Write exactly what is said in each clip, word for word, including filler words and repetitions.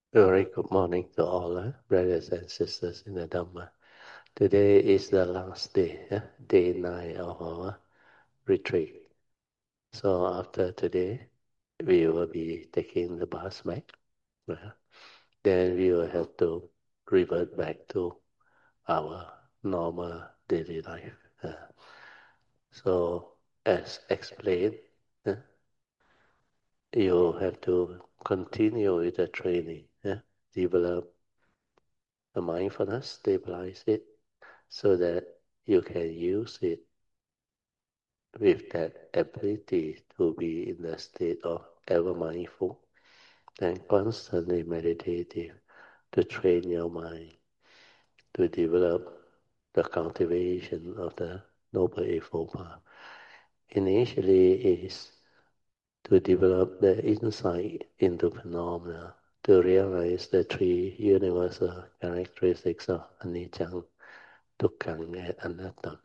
Very good morning to all eh, brothers and sisters in the Dhamma. Today is the last day, eh, day nine of our retreat. So after today, we will be taking the bus back. eh. Then we will have to revert back to our normal daily life. eh. So as explained, eh, you have to continue with the training, eh, develop the mindfulness, stabilize it, so that you can use it with that ability to be in the state of ever mindful and constantly meditative to train your mind to develop the cultivation of the Noble Eightfold Path. Initially is to develop the insight into phenomena, to realize the three universal characteristics of anicca, dukkha, and anatta.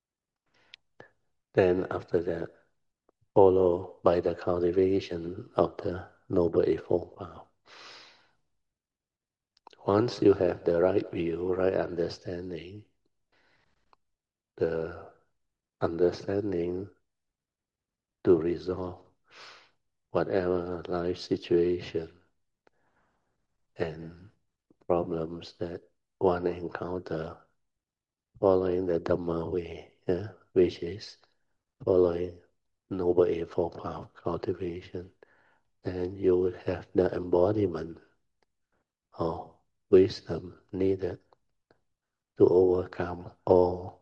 Then after that, followed by the cultivation of the Noble Eightfold Path. Once you have the right view, right understanding, the understanding to resolve whatever life situation and problems that one encounter following the Dhamma way, yeah, which is following Noble Eightfold Path cultivation, and you would have the embodiment of wisdom needed to overcome all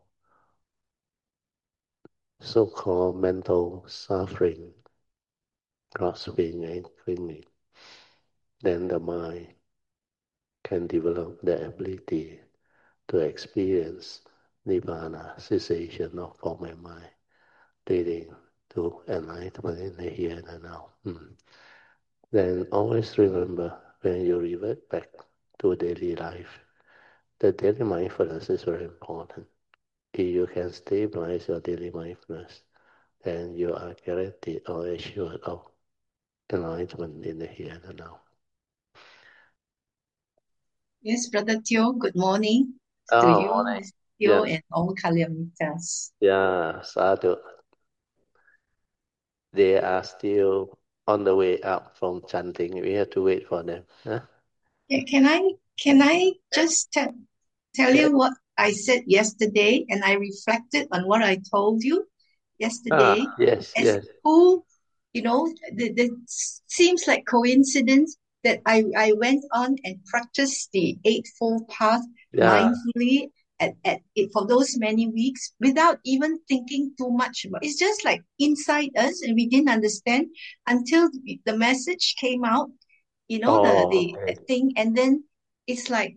so-called mental suffering, grasping and clinging. Then the mind can develop the ability to experience Nibbana, cessation of form and mind, leading to enlightenment in the here and the now. Hmm. Then always remember, when you revert back to daily life, the daily mindfulness is very important. If you can stabilize your daily mindfulness, then you are guaranteed or assured of enlightenment in the here and the now. Yes, Brother Teo, good morning to Oh, you, morning. Mister Yeah, Teo, and all Kalyanitas. yeah, sadhu. They are still on the way up from chanting. We have to wait for them. Huh? Yeah, can I can I just te- tell Yeah. you what I said yesterday, and I reflected on what I told you yesterday Ah, yes, as yes. who, you know, the, the seems like coincidence that I, I went on and practiced the Eightfold Path Yeah. mindfully at, at it for those many weeks without even thinking too much about it. It's just like inside us, and we didn't understand until the message came out, you know, the Oh, the okay. thing, and then it's like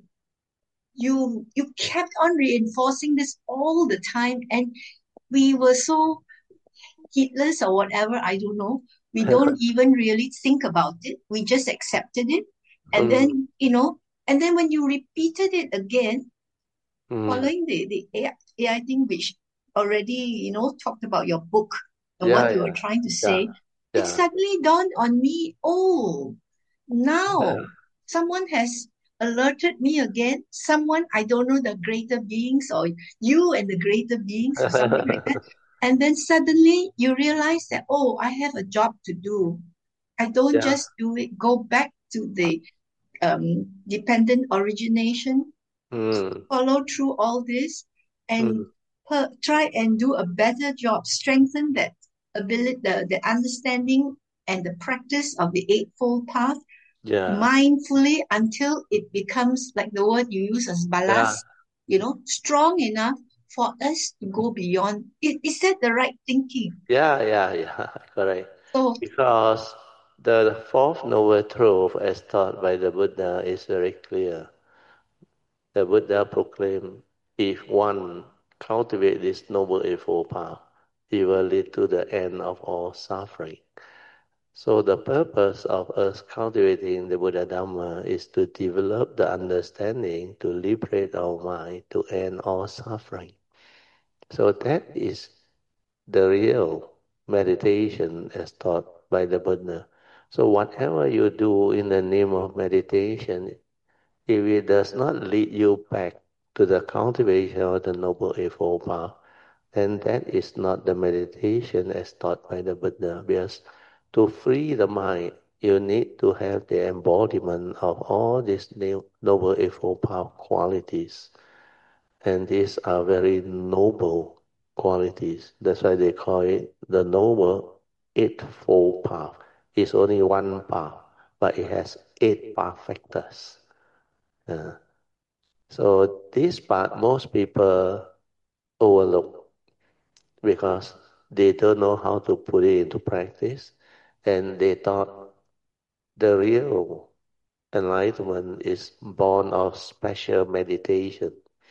you you kept on reinforcing this all the time, and we were so heedless or whatever, I don't know. We don't even really think about it. We just accepted it. And mm, then, you know, and then when you repeated it again, mm. following the, the A I, A I thing, which already, you know, talked about your book and what Yeah, you were yeah, trying to yeah, say, it yeah. suddenly dawned on me, oh, now someone has alerted me again. Someone, I don't know, the greater beings or you and the greater beings or something like that. And then suddenly you realize that, oh, I have a job to do. I don't Yeah. just do it, go back to the um, dependent origination, Mm, follow through all this, and mm. per, try and do a better job, strengthen that ability, the, the understanding and the practice of the Eightfold Path Yeah, mindfully until it becomes like the word you use as yeah, balas, you know, strong enough for us to go beyond. Is, is that the right thinking? yeah, yeah, yeah. Correct. So, Because the fourth noble truth, as taught by the Buddha, is very clear. The Buddha proclaimed, if one cultivate this noble eightfold path, it will lead to the end of all suffering. So the purpose of us cultivating the Buddha Dhamma is to develop the understanding to liberate our mind to end all suffering. So that is the real meditation as taught by the Buddha. So whatever you do in the name of meditation, if it does not lead you back to the cultivation of the Noble Eightfold Path, then that is not the meditation as taught by the Buddha. Because to free the mind, you need to have the embodiment of all these Noble Eightfold Path qualities. And these are very noble qualities. That's why they call it the Noble Eightfold Path. It's only one path, but it has eight path factors. Uh, so this part most people overlook because they don't know how to put it into practice, and they thought the real enlightenment is born of special meditation,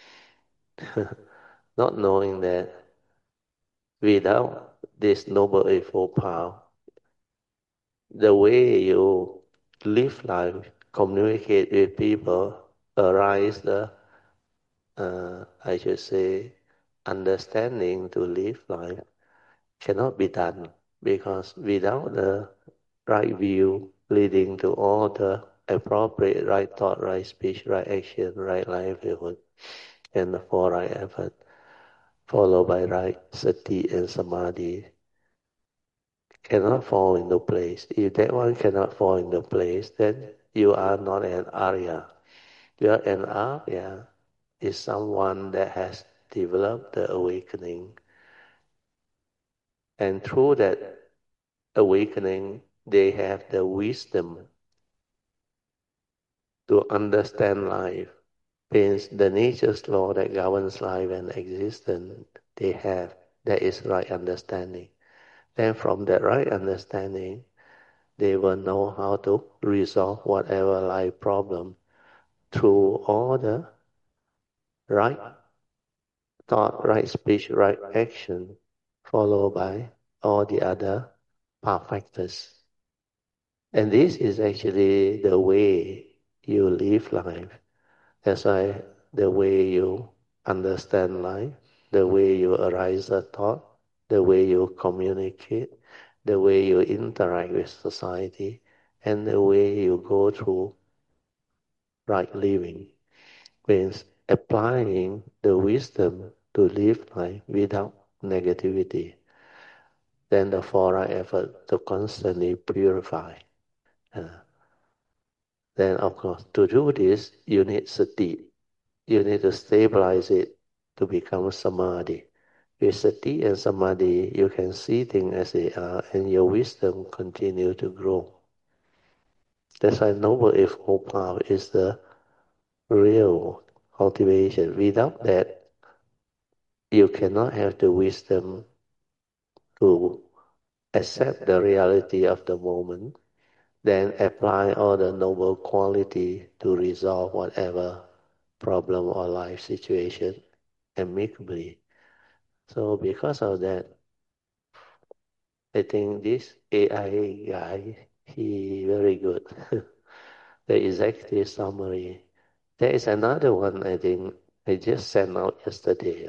not knowing that without this Noble Eightfold Path, the way you live life, communicate with people, arise the, uh, I should say, understanding to live life cannot be done, because without the right view leading to all the appropriate right thought, right speech, right action, right livelihood, and the four right effort, followed by right sati and samadhi, cannot fall into place. If that one cannot fall into place, then you are not an Arya. You are an Arya is someone that has developed the awakening, and through that awakening, they have the wisdom to understand life. Means the nature's law that governs life and existence, they have. That is right understanding. Then from that right understanding, they will know how to resolve whatever life problem through all the right thought, right speech, right action, followed by all the other path factors. And this is actually the way you live life. That's why the way you understand life, the way you arise a thought, the way you communicate, the way you interact with society, and the way you go through right living means applying the wisdom to live life without negativity. Then the four right effort to constantly purify. Uh, then of course to do this you need sati. You need to stabilize it to become samadhi. With sati and samadhi, you can see things as they are, and your wisdom continue to grow. That's why Noble Eightfold Path is the real cultivation. Without that, you cannot have the wisdom to accept the reality of the moment, then apply all the noble quality to resolve whatever problem or life situation amicably. So because of that, I think this A I guy, he very good. The executive summary. There is another one I think I just sent out yesterday.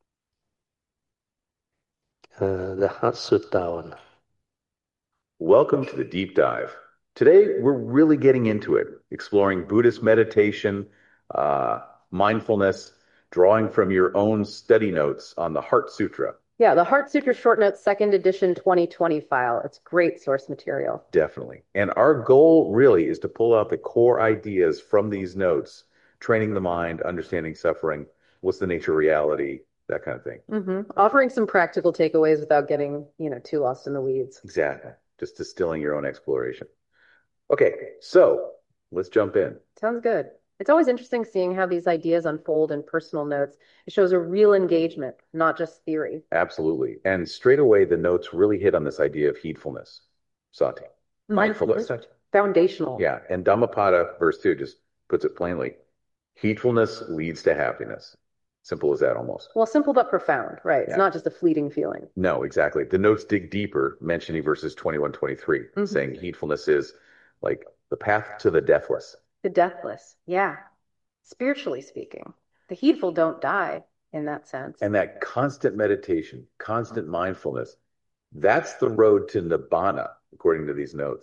Uh, the Heart Sutta one. Welcome to the deep dive. Today, we're really getting into it, exploring Buddhist meditation, uh, mindfulness, drawing from your own study notes on the Heart Sutra. Yeah, the Heart Sutra Short Notes, second edition twenty twenty file. It's great source material. Definitely. And our goal really is to pull out the core ideas from these notes, training the mind, understanding suffering, what's the nature of reality, that kind of thing. Mm-hmm. Offering some practical takeaways without getting, you know, too lost in the weeds. Exactly. Just distilling your own exploration. Okay, so let's jump in. Sounds good. It's always interesting seeing how these ideas unfold in personal notes. It shows a real engagement, not just theory. Absolutely. And straight away, the notes really hit on this idea of heedfulness, sati. Mindfulness. Foundational. Yeah. And Dhammapada, verse two, just puts it plainly. Heedfulness leads to happiness. Simple as that almost. Well, simple but profound, right? It's Yeah. not just a fleeting feeling. No, exactly. The notes dig deeper, mentioning verses twenty-one, twenty-three, Mhm. saying heedfulness is like the path to the deathless. The deathless. Yeah. Spiritually speaking, the heedful don't die in that sense. And that constant meditation, constant mindfulness, that's the road to nibbana, according to these notes. Yeah.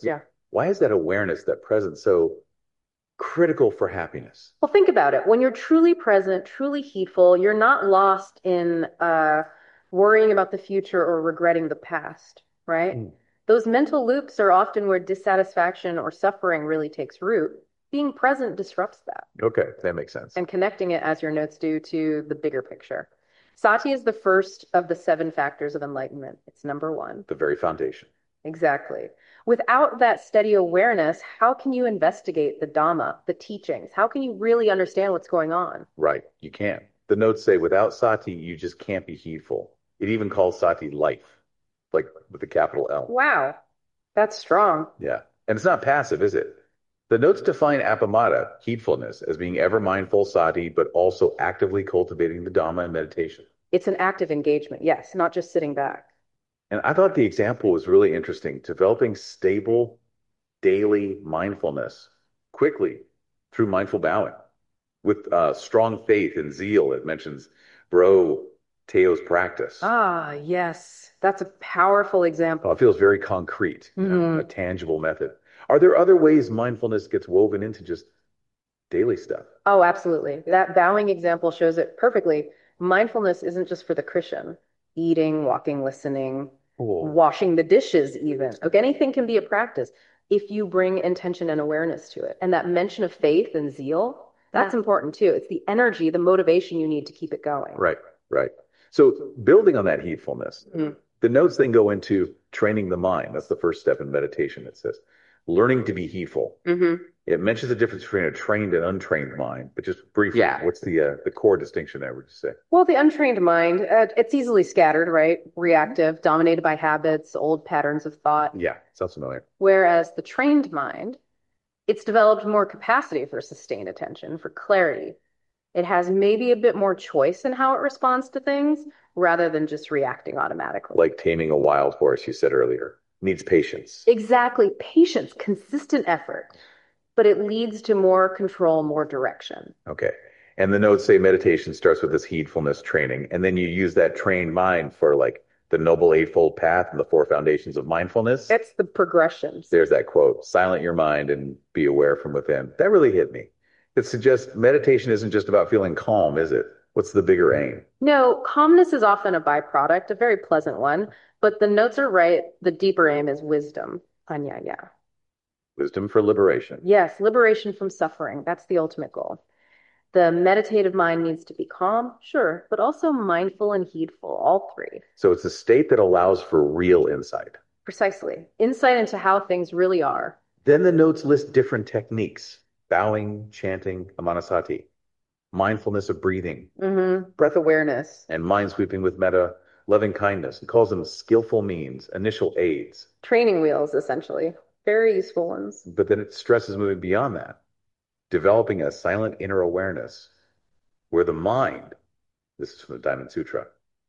Why is that awareness, that presence, so critical for happiness? Well, think about it. When you're truly present, truly heedful, you're not lost in uh, worrying about the future or regretting the past, right? Mm. Those mental loops are often where dissatisfaction or suffering really takes root. Being present disrupts that Okay, that makes sense. and connecting it, as your notes do, to the bigger picture. Sati is the first of the seven factors of enlightenment. It's number one. The very foundation. Exactly. Without that steady awareness, how can you investigate the Dhamma, the teachings? How can you really understand what's going on? Right, you can't. The notes say without sati, you just can't be heedful. It even calls sati life, like with the capital L. Wow, that's strong. Yeah, and it's not passive, is it? The notes define appamada, heedfulness, as being ever mindful sati, but also actively cultivating the Dhamma and meditation. It's an active engagement, yes, not just sitting back. And I thought the example was really interesting, developing stable daily mindfulness quickly through mindful bowing with uh, strong faith and zeal. It mentions Bro Teo's practice. Ah, yes, that's a powerful example. Oh, it feels very concrete, you know, Mhm. a tangible method. Are there other ways mindfulness gets woven into just daily stuff? Oh, absolutely. That bowing example shows it perfectly. Mindfulness isn't just for the Christian. Eating, walking, listening, Oh, washing the dishes, even. Okay, anything can be a practice if you bring intention and awareness to it. And that mention of faith and zeal, that's important too. It's the energy, the motivation you need to keep it going. right, right. So building on that heedfulness, Mhm. the notes then go into training the mind. That's the first step in meditation. It says learning to be heedful. Mm-hmm. It mentions the difference between a trained and untrained mind, but just briefly, Yeah. what's the uh, the core distinction there, would you say? Well, the untrained mind, uh, it's easily scattered, right? Reactive, dominated by habits, old patterns of thought. Yeah, sounds familiar. Whereas the trained mind, it's developed more capacity for sustained attention, for clarity. It has maybe a bit more choice in how it responds to things rather than just reacting automatically. Like taming a wild horse, you said earlier, needs patience. Exactly. Patience, consistent effort, but it leads to more control, more direction. Okay. And the notes say meditation starts with this heedfulness training, and then you use that trained mind for like the Noble Eightfold Path and the four foundations of mindfulness. It's the progressions. There's that quote, silent your mind and be aware from within. That really hit me. It suggests meditation isn't just about feeling calm, is it? What's the bigger aim? No, calmness is often a byproduct, a very pleasant one, but the notes are right. The deeper aim is wisdom. Anyaya. Wisdom for liberation. Yes, liberation from suffering. That's the ultimate goal. The meditative mind needs to be calm, sure, but also mindful and heedful, all three. So it's a state that allows for real insight. Precisely. Insight into how things really are. Then the notes list different techniques: bowing, chanting, amanasati, mindfulness of breathing, Mm-hmm. Breath awareness. and mind sweeping with metta, loving kindness. It calls them skillful means, initial aids. Training wheels, essentially. Very useful ones. But then it stresses moving beyond that, developing a silent inner awareness where the mind, this is from the Diamond Sutra,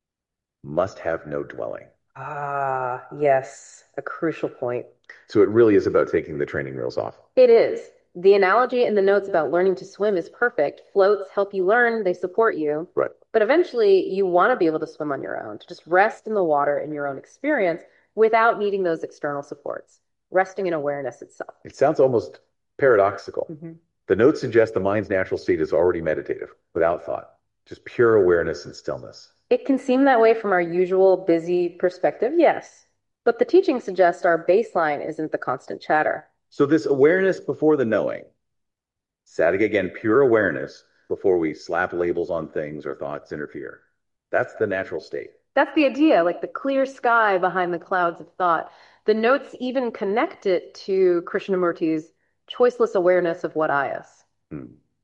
must have no dwelling. Ah, yes, a crucial point. So it really is about taking the training wheels off. It is. The analogy in the notes about learning to swim is perfect. Floats help you learn, they support you. Right. But eventually, you want to be able to swim on your own, to just rest in the water in your own experience without needing those external supports, resting in awareness itself. It sounds almost paradoxical. Mm-hmm. The notes suggest the mind's natural state is already meditative, without thought, just pure awareness and stillness. It can seem that way from our usual busy perspective, yes. But the teachings suggest our baseline isn't the constant chatter. So this awareness before the knowing, Sattva again, pure awareness before we slap labels on things or thoughts interfere. That's the natural state. That's the idea, like the clear sky behind the clouds of thought. The notes even connect it to Krishnamurti's choiceless awareness of what I is. Hmm.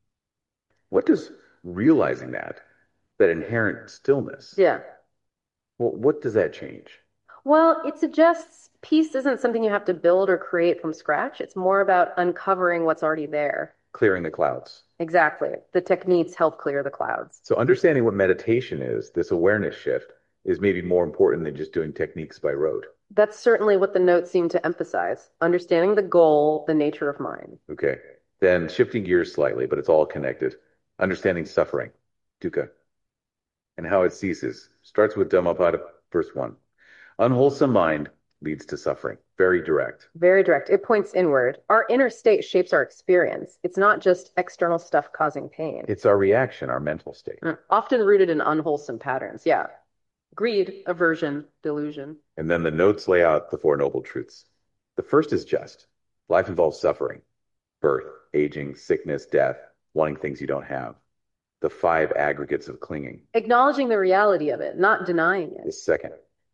What does realizing that, that inherent stillness, Yeah. well, what does that change? Well, it suggests peace isn't something you have to build or create from scratch. It's more about uncovering what's already there. Clearing the clouds. Exactly. The techniques help clear the clouds. So understanding what meditation is, this awareness shift, is maybe more important than just doing techniques by rote. That's certainly what the notes seem to emphasize. Understanding the goal, the nature of mind. Okay. Then shifting gears slightly, but it's all connected. Understanding suffering, dukkha, and how it ceases. Starts with Dhammapada, verse one. Unwholesome mind leads to suffering. Very direct. Very direct. It points inward. Our inner state shapes our experience. It's not just external stuff causing pain. It's our reaction, our mental state. Mm, often rooted in unwholesome patterns. Yeah. Greed, aversion, delusion. And then the notes lay out the Four Noble Truths. The first is just. Life involves suffering, birth, aging, sickness, death, wanting things you don't have. The five aggregates of clinging. Acknowledging the reality of it, not denying it. The second,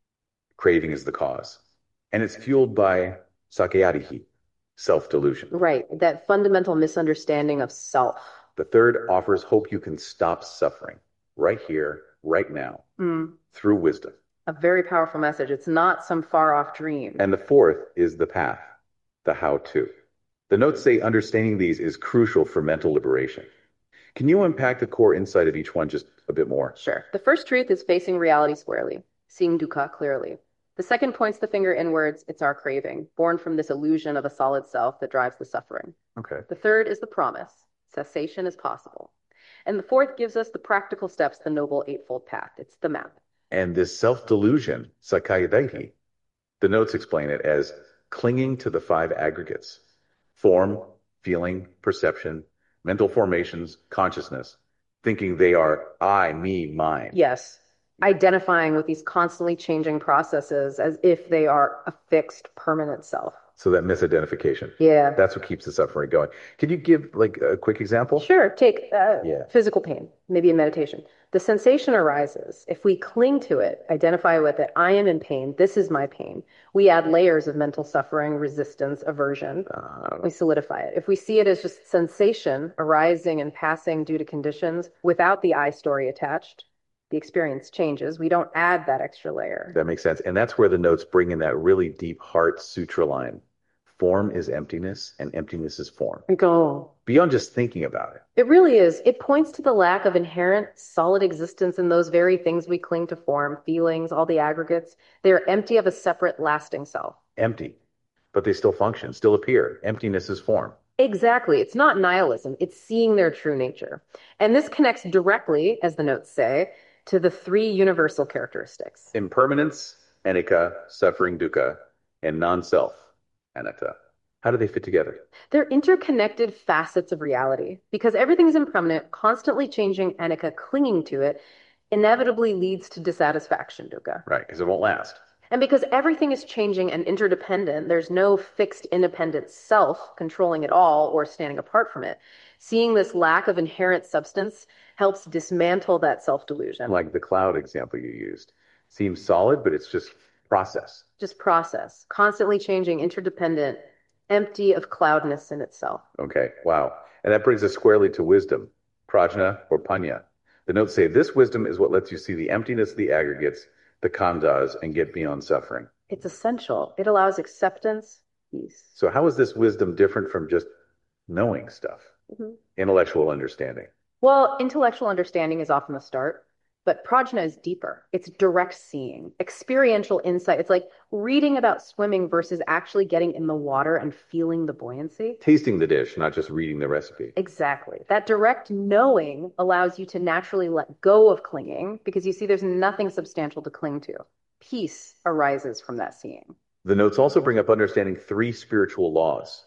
craving is the cause. And it's fueled by sakyadihi, self-delusion. Right. That fundamental misunderstanding of self. The third offers hope you can stop suffering right here, right now, Mm. through wisdom. A very powerful message. It's not some far off dream. And the fourth is the path, the how-to. The notes say understanding these is crucial for mental liberation. Can you unpack the core insight of each one just a bit more? Sure. The first truth is facing reality squarely, seeing dukkha clearly. The second points the finger inwards. It's our craving, born from this illusion of a solid self that drives the suffering. Okay. The third is the promise. Cessation is possible. And the fourth gives us the practical steps, the Noble Eightfold Path. It's the map. And this self-delusion, sakyadaihi, the notes explain it as clinging to the five aggregates: form, feeling, perception, mental formations, consciousness, thinking they are I, me, mine. Yes. Identifying with these constantly changing processes as if they are a fixed, permanent self. So that misidentification. Yeah. That's what keeps the suffering going. Can you give like a quick example? Sure. Take uh, Yeah. physical pain, maybe in meditation. The sensation arises. If we cling to it, identify with it, I am in pain, this is my pain. We add layers of mental suffering, resistance, aversion. Uh, We solidify it. If we see it as just sensation arising and passing due to conditions without the I story attached, the experience changes. We don't add that extra layer. that makes sense. And that's where the notes bring in that really deep heart sutra line. Form is emptiness, and emptiness is form. Go. Beyond just thinking about it. It really is. It points to the lack of inherent solid existence in those very things we cling to form, feelings, all the aggregates. They're empty of a separate, lasting self. Empty. But they still function, still appear. Emptiness is form. Exactly. It's not nihilism. It's seeing their true nature. And this connects directly, as the notes say, to the three universal characteristics. Impermanence, anicca, suffering, dukkha, and non-self, anatta. How do they fit together? They're interconnected facets of reality because everything is impermanent, constantly changing, anicca, clinging to it, inevitably leads to dissatisfaction, dukkha. Right, because it won't last. And because everything is changing and interdependent, there's no fixed independent self controlling it all or standing apart from it. Seeing this lack of inherent substance helps dismantle that self-delusion. Like the cloud example you used. Seems solid, but it's just process. Just process, constantly changing, interdependent, empty of cloudness in itself. Okay, wow. And that brings us squarely to wisdom, prajna or panya. The notes say this wisdom is what lets you see the emptiness of the aggregates, the khandhas, and get beyond suffering. It's essential. It allows acceptance, peace. So how is this wisdom different from just knowing stuff? Mhm. Intellectual understanding. Well, intellectual understanding is often the start, but prajna is deeper. It's direct seeing, experiential insight. It's like reading about swimming versus actually getting in the water and feeling the buoyancy. Tasting the dish, not just reading the recipe. Exactly. That direct knowing allows you to naturally let go of clinging because you see there's nothing substantial to cling to. Peace arises from that seeing. The notes also bring up understanding three spiritual laws.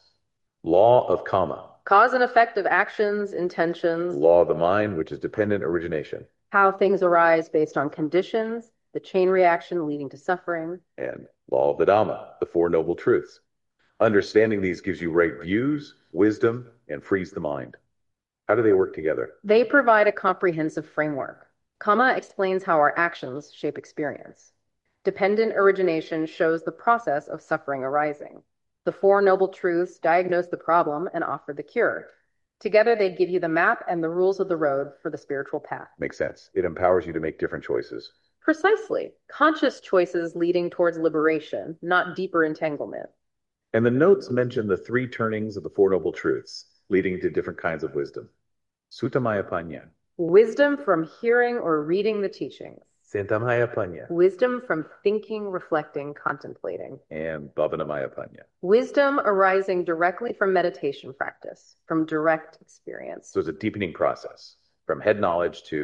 Law of karma, Cause and effect of actions, intentions, law of the mind, which is dependent origination, how things arise based on conditions, the chain reaction leading to suffering. and law of the Dhamma, the Four Noble Truths. Understanding these gives you right views, wisdom, and frees the mind. How do they work together? They provide a comprehensive framework. Kamma explains how our actions shape experience. Dependent origination shows the process of suffering arising. The Four Noble Truths diagnose the problem and offer the cure. Together, they give you the map and the rules of the road for the spiritual path. Makes sense. It empowers you to make different choices. Precisely. Conscious choices leading towards liberation, not deeper entanglement. And the notes mention the three turnings of the Four Noble Truths, leading to different kinds of wisdom. Suttamaya Panya, Wisdom from hearing or reading the teachings. Santamaya Panya, Wisdom from thinking, reflecting, contemplating. and Bhavanamaya Panya. Wisdom arising directly from meditation practice, from direct experience. So it's a deepening process from head knowledge to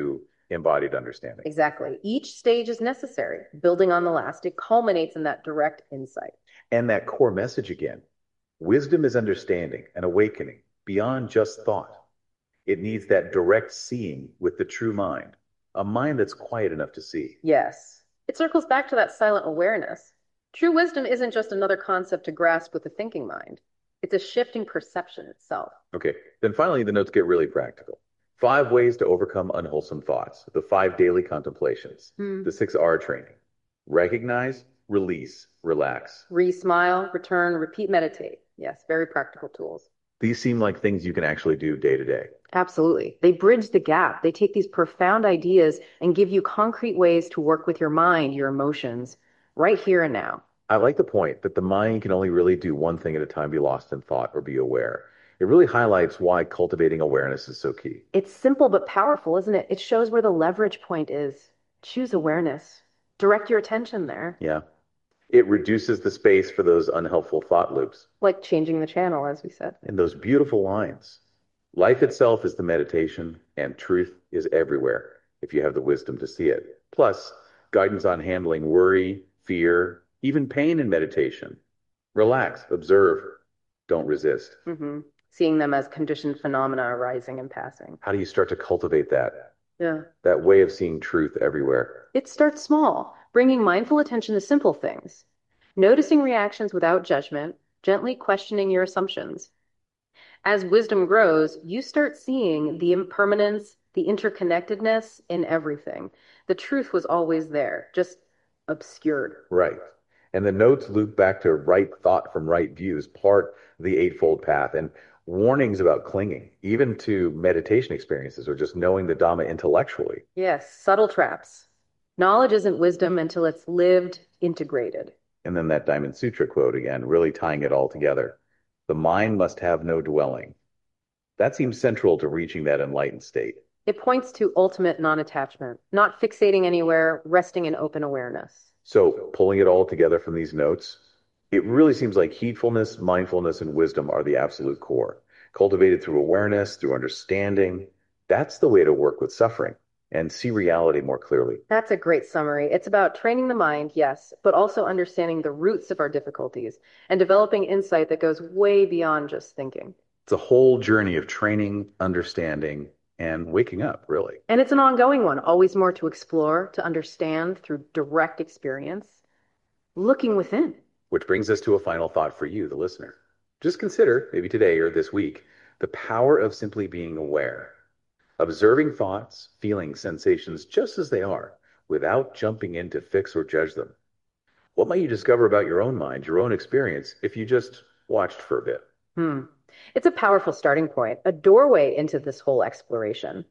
embodied understanding. Exactly. Each stage is necessary. Building on the last, it culminates in that direct insight. And that core message again, wisdom is understanding and awakening beyond just thought. It needs that direct seeing with the true mind, a mind that's quiet enough to see. Yes. It circles back to that silent awareness. True wisdom isn't just another concept to grasp with the thinking mind. It's a shifting perception itself. Okay, then finally the notes get really practical. Five ways to overcome unwholesome thoughts, the five daily contemplations, Hmm. the six R training. Recognize, release, relax. Re-smile, return, repeat, meditate. Yes, very practical tools. These seem like things you can actually do day to day. Absolutely. They bridge the gap. They take these profound ideas and give you concrete ways to work with your mind, your emotions, right here and now. I like the point that the mind can only really do one thing at a time, be lost in thought or be aware. It really highlights why cultivating awareness is so key. It's simple but powerful, isn't it? It shows where the leverage point is. Choose awareness. Direct your attention there. Yeah. It reduces the space for those unhelpful thought loops. Like changing the channel, as we said. And those beautiful lines. Life itself is the meditation, and truth is everywhere if you have the wisdom to see it. Plus, guidance on handling worry, fear, even pain in meditation. Relax, observe, don't resist. Mm-hmm. Seeing them as conditioned phenomena arising and passing. How do you start to cultivate that? Yeah. That way of seeing truth everywhere. It starts small, bringing mindful attention to simple things. Noticing reactions without judgment, gently questioning your assumptions. As wisdom grows, you start seeing the impermanence, the interconnectedness in everything. The truth was always there, just obscured. Right. And the notes loop back to right thought from right views, part of the Eightfold Path, and warnings about clinging, even to meditation experiences or just knowing the Dhamma intellectually. Yes, subtle traps. Knowledge isn't wisdom until it's lived, integrated. And then that Diamond Sutra quote again, really tying it all together. The mind must have no dwelling. That seems central to reaching that enlightened state. It points to ultimate non-attachment, not fixating anywhere, resting in open awareness. So, pulling it all together from these notes, it really seems like heedfulness, mindfulness, and wisdom are the absolute core. Cultivated through awareness, through understanding. That's the way to work with suffering and see reality more clearly. That's a great summary. It's about training the mind, yes, but also understanding the roots of our difficulties and developing insight that goes way beyond just thinking. It's a whole journey of training, understanding, and waking up, really. And it's an ongoing one, always more to explore, to understand through direct experience, looking within. Which brings us to a final thought for you, the listener. Just consider, maybe today or this week, the power of simply being aware, observing thoughts, feelings, sensations just as they are, without jumping in to fix or judge them. What might you discover about your own mind, your own experience, if you just watched for a bit? Hmm. It's a powerful starting point, a doorway into this whole exploration.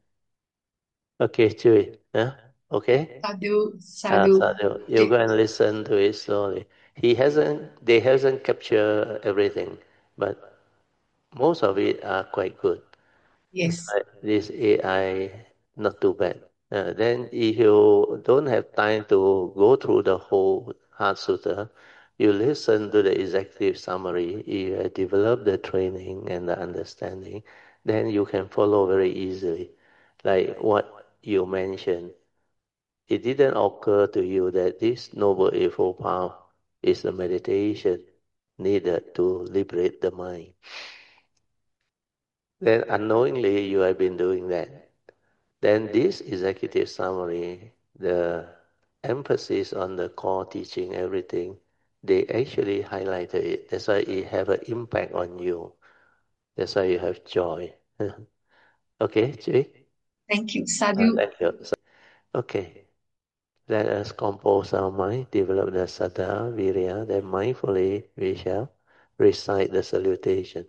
Okay, Chewy. Yeah? Okay? Sadhu, Ah, sadhu. Sadhu. You go and listen to it slowly. He hasn't, they hasn't captured everything, but most of it are quite good. Yes. Like this A I, not too bad. Uh, then if you don't have time to go through the whole Heart Sutta, you listen to the executive summary, you have developed the training and the understanding, then you can follow very easily. Like what you mentioned, it didn't occur to you that this Noble Eightfold Path is a meditation needed to liberate the mind. Then unknowingly you have been doing that. Then this executive summary, the emphasis on the core teaching, everything, they actually highlighted it. That's why it have an impact on you. That's why you have joy. Okay, Jay? Thank you, Uh, sadhu. thank you. Okay, let us compose our mind, develop the Saddha, Virya, then mindfully we shall recite the salutation.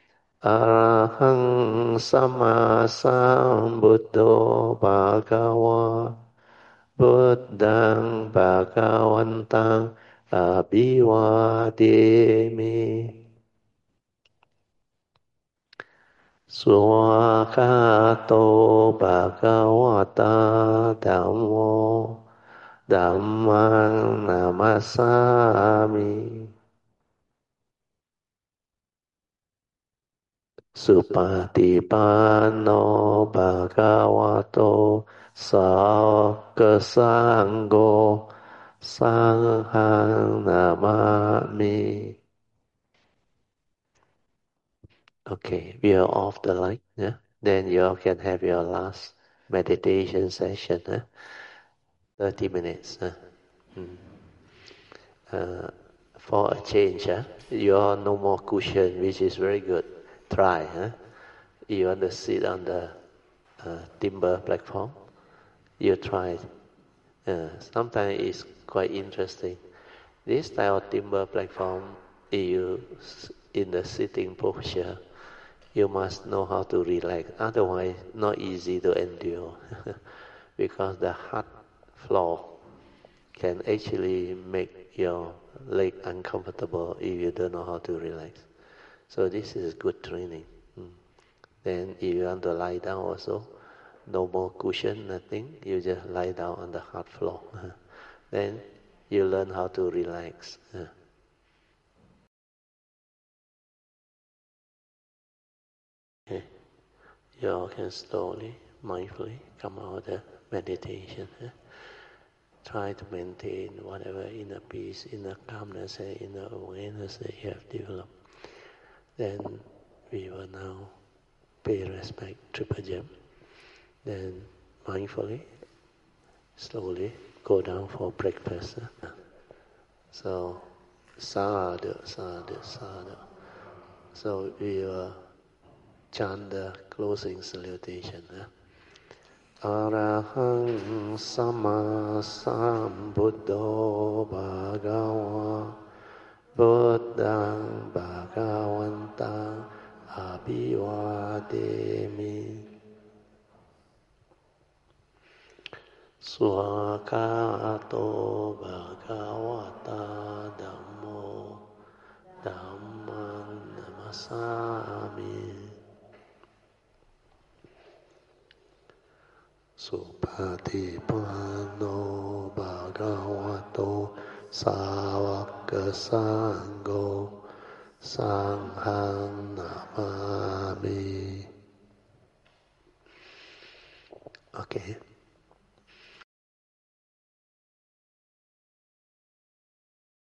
Arahang Sama Sambuddho Bhagava Buddhang Bhagavantang Abhivademi Swakato Bhagavata Dhammo Dhammang Namasami Supatipanno Bhagavato Saka Sangho Sanghang Namami. Okay, we are off the light, yeah? Then you all can have your last meditation session, huh? thirty minutes. Huh? Mm. Uh, for a change, huh? You all no more cushion, which is very good. Try, huh? You want to sit on the uh, timber platform? You try. Uh, sometimes it's quite interesting. This type of timber platform, you in the sitting posture, you must know how to relax. Otherwise, not easy to endure, because the hard floor can actually make your leg uncomfortable if you don't know how to relax. So this is good training. Mm. Then if you want to lie down also, no more cushion, nothing. You just lie down on the hard floor. Then you learn how to relax. Okay. You all can slowly, mindfully come out of the meditation. Try to maintain whatever inner peace, inner calmness, and inner awareness that you have developed. Then we will now pay respect Triple Gem. Then mindfully, slowly go down for breakfast. So, sadhu, sadhu, sadhu. So we will chant the closing salutation. Arahang Sama Sambuddho Bhagava Buddhang Bhagavantang Abhivademi Swakato Bhagavata Dhammo Dhammang Namasami Supatipano Bhagavato Savaka Sangho Sanghang Namami. Okay.